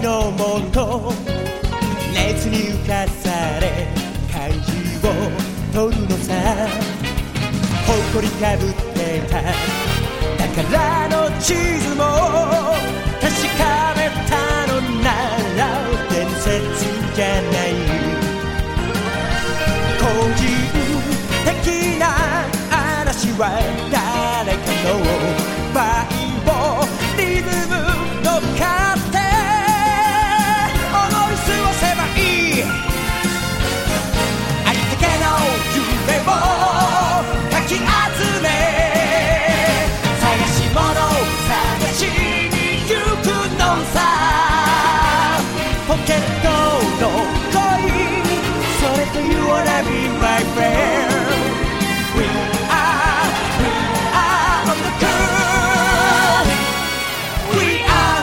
のもと熱に浮かされ漢字を取るのさ誇りかぶってた宝の地図も確かめたのなら伝説じゃない個人的な嵐は誰かのバイオリズム乗っかって思い過ごせばいいありったけの夢をかき集め探し物探しに行くのさポケットの恋それと You wanna be my friend We are on the cool We are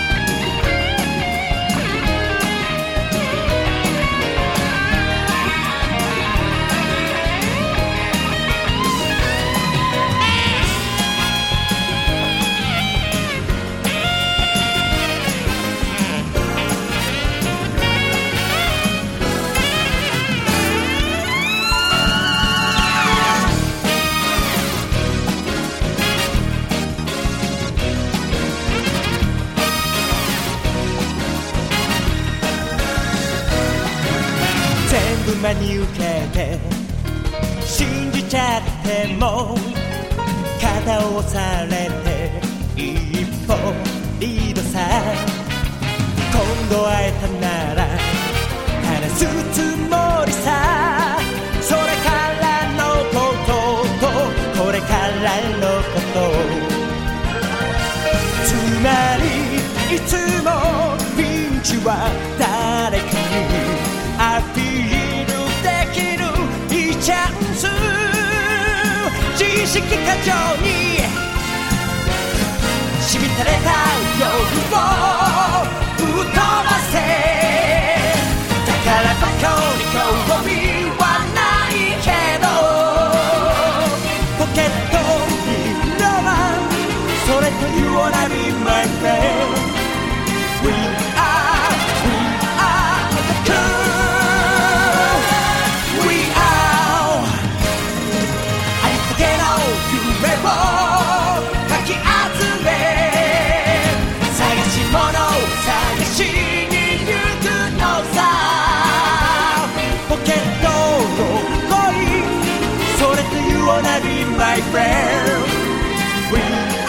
全部真に受けて信じちゃっても肩を押されて一歩リードさ今度会えたなら話すつもりさそれからのこととこれからのことつまりいつもピンチは誰かにアピールできるいいチャンス自意識過剰にしみたれた夜を吹っ飛ばせだからバカに興味はないけどポケットにロマンそれと You wanna be my friend We are the cool夢をかき集め探し物探しに行くのさポケットの恋それと You wanna be my friend We